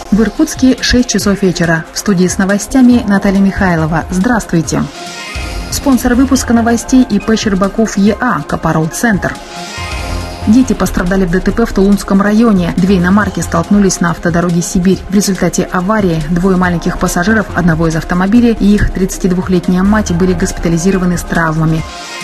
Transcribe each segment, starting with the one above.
В Иркутске 6 часов вечера. В студии с новостями Наталья Михайлова. Здравствуйте. Спонсор выпуска новостей ИП Щербаков ЕА, Копорол-центр. Дети пострадали в ДТП в Тулунском районе. Две иномарки столкнулись на автодороге Сибирь. В результате аварии двое маленьких пассажиров одного из автомобилей и их 32-летняя мать были госпитализированы с травмами.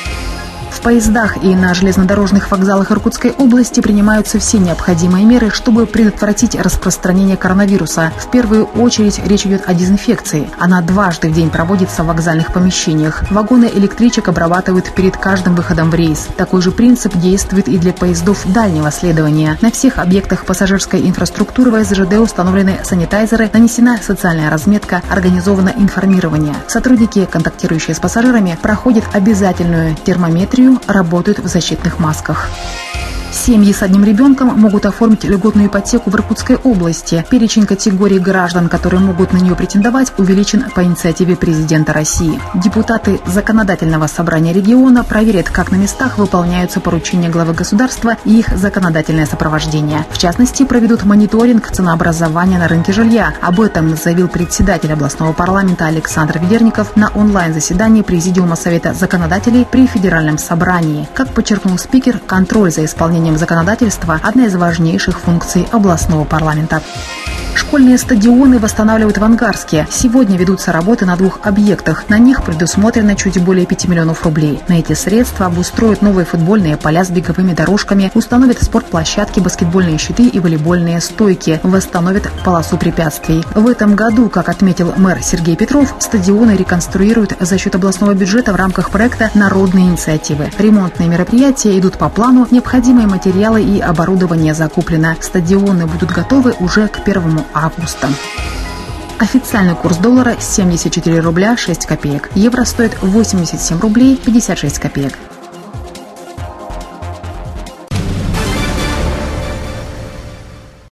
В поездах и на железнодорожных вокзалах Иркутской области принимаются все необходимые меры, чтобы предотвратить распространение коронавируса. В первую очередь речь идет о дезинфекции. Она дважды в день проводится в вокзальных помещениях. Вагоны электричек обрабатывают перед каждым выходом в рейс. Такой же принцип действует и для поездов дальнего следования. На всех объектах пассажирской инфраструктуры в СЖД установлены санитайзеры, нанесена социальная разметка, организовано информирование. Сотрудники, контактирующие с пассажирами, проходят обязательную термометрию, работают в защитных масках. Семьи с одним ребенком могут оформить льготную ипотеку в Иркутской области. Перечень категорий граждан, которые могут на нее претендовать, увеличен по инициативе президента России. Депутаты Законодательного собрания региона проверят, как на местах выполняются поручения главы государства и их законодательное сопровождение. В частности, проведут мониторинг ценообразования на рынке жилья. Об этом заявил председатель областного парламента Александр Ведерников на онлайн-заседании Президиума Совета законодателей при Федеральном собрании. Как подчеркнул спикер, контроль за исполнением законодательства – одна из важнейших функций областного парламента. Школьные стадионы восстанавливают в Ангарске. Сегодня ведутся работы на 2 объектах. На них предусмотрено чуть более 5 миллионов рублей. На эти средства обустроят новые футбольные поля с беговыми дорожками, установят спортплощадки, баскетбольные щиты и волейбольные стойки, восстановят полосу препятствий. В этом году, как отметил мэр Сергей Петров, стадионы реконструируют за счет областного бюджета в рамках проекта «Народные инициативы». Ремонтные мероприятия идут по плану, необходимые материалы и оборудование закуплено. Стадионы будут готовы уже к 1 августа. Официальный курс доллара 74 рубля 6 копеек. Евро стоит 87 рублей 56 копеек.